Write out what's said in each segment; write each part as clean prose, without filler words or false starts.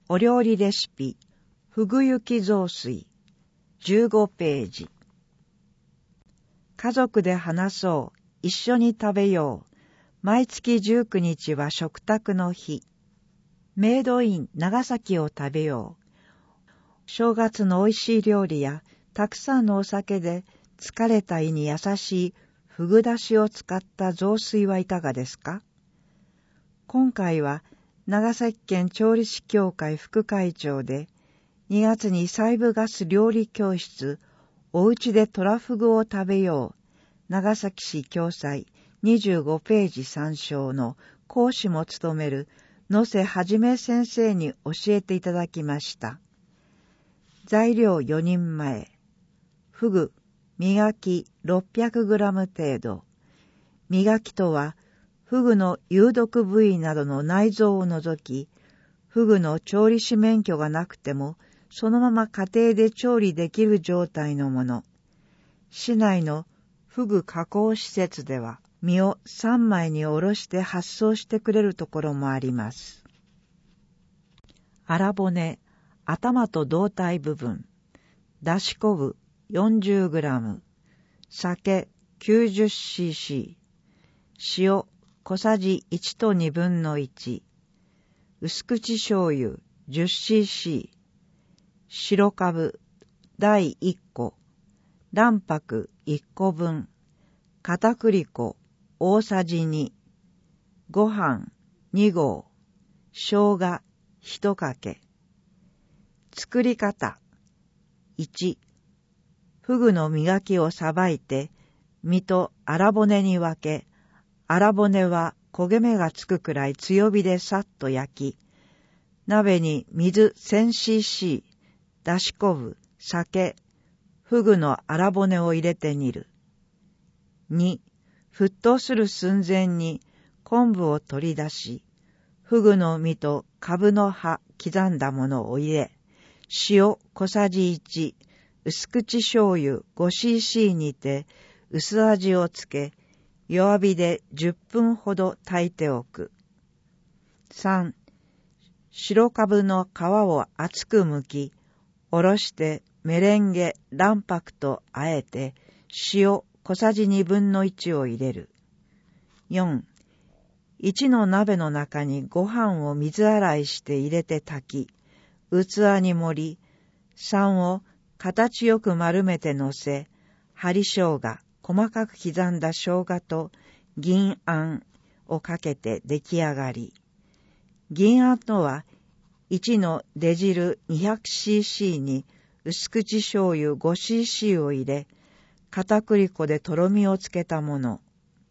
お料理レシピ、ふぐゆき雑炊、15ページ。家族で話そう、一緒に食べよう。毎月19日は食卓の日。メイドイン長崎を食べよう。正月の美味しい料理やたくさんのお酒で疲れた胃に優しいふぐだしを使った雑炊はいかがですか？今回は長崎県調理師協会副会長で2月に西部ガス料理教室おうちでトラフグを食べよう長崎市共催25ページ参照の講師も務める野瀬はじめ先生に教えていただきました。材料4人前。ふぐ、磨き 600g 程度。磨きとは、ふぐの有毒部位などの内臓を除き、ふぐの調理師免許がなくても、そのまま家庭で調理できる状態のもの。市内のふぐ加工施設では、身を3枚におろして発送してくれるところもあります。あら骨、頭と胴体部分、だし昆布 40g、酒 90cc、塩小さじ1と2分の1、薄口醤油 10cc、白かぶ大1個、卵白1個分、片栗粉大さじ2、ご飯2合、生姜1かけ。作り方。1、ふぐの磨きをさばいて、身とあら骨に分け、あら骨は焦げ目がつくくらい強火でさっと焼き、鍋に水 1000cc、だし昆布、酒、ふぐのあら骨を入れて煮る。2、沸騰する寸前に昆布を取り出し、ふぐの身とかぶの葉刻んだものを入れ、塩小さじ1、薄口醤油 5cc にて薄味をつけ、弱火で10分ほど炊いておく。3、白かぶの皮を厚く剥き、おろしてメレンゲ、卵白とあえて、塩小さじ2分の1を入れる。4、1の鍋の中にご飯を水洗いして入れて炊き、器に盛り、3を形よく丸めて乗せ、針生姜、細かく刻んだ生姜と銀あんをかけて出来上がり。銀あんとは、1の出汁 200cc に薄口醤油 5cc を入れ、片栗粉でとろみをつけたもの。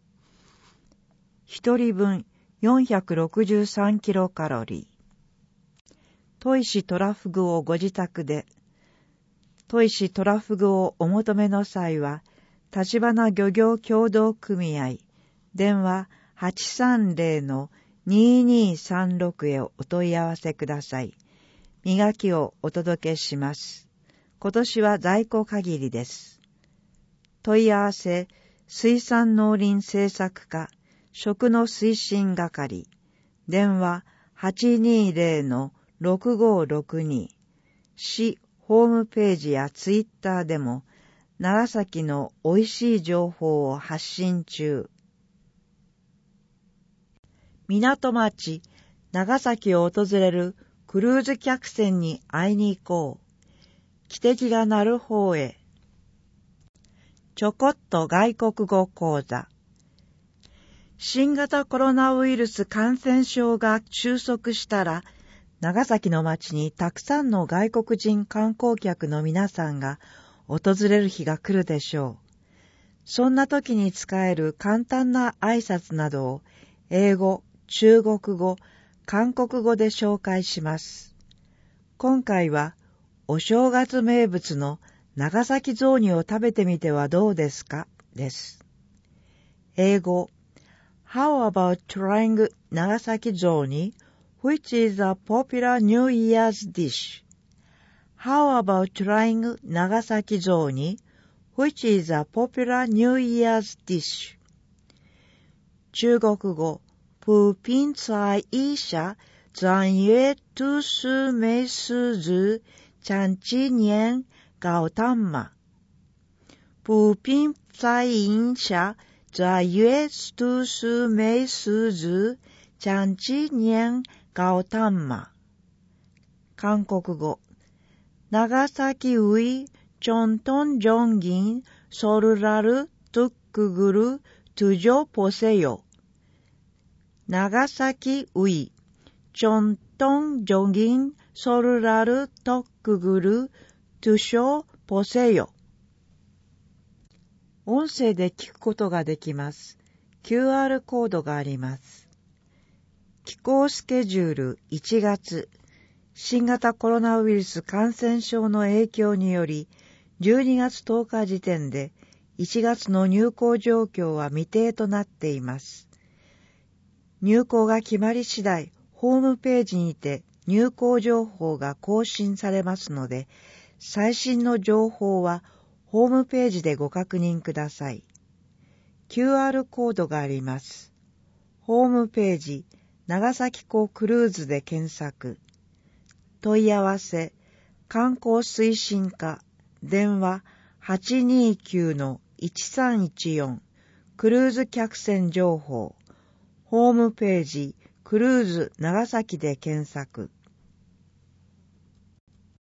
一人分463キロカロリー。砥石トラフグをご自宅で。砥石トラフグをお求めの際は、橘漁業協同組合、電話 830-2236 へお問い合わせください。磨きをお届けします。今年は在庫限りです。問い合わせ、水産農林政策課、食の推進係、電話 820-6562、市ホームページやツイッターでも、長崎の美味しい情報を発信中。港町、長崎を訪れるクルーズ客船に会いに行こう。汽笛が鳴る方へ。ちょこっと外国語講座。新型コロナウイルス感染症が収束したら、長崎の町にたくさんの外国人観光客の皆さんが訪れる日が来るでしょう。そんな時に使える簡単な挨拶などを英語、中国語、韓国語で紹介します。今回はお正月名物の長崎雑煮を食べてみてはどうですかです。英語 How about trying 長崎雑煮 which is a popular New Year's dish? How about trying 長崎雑煮 which is a popular New Year's dish? 中国語普遍在一下转月都是美食日将纪念高丹马。不并在影下转月都是美食日将纪念高丹马。韓国語。長崎우이 전통 종인 서류를 뚝구구를 드셔보세요. 나가사키 우이 전통적인 서류를 뚝구구를 드셔보세요. 音声で聞くことができます。QR コードがあります。気候スケジュール1月。新型コロナウイルス感染症の影響により、12月10日時点で1月の入港状況は未定となっています。入港が決まり次第、ホームページにて入港情報が更新されますので、最新の情報はホームページでご確認ください。QR コードがあります。ホームページ、長崎港クルーズで検索。問い合わせ、観光推進課、電話 829-1314、クルーズ客船情報、ホームページ、クルーズ長崎で検索。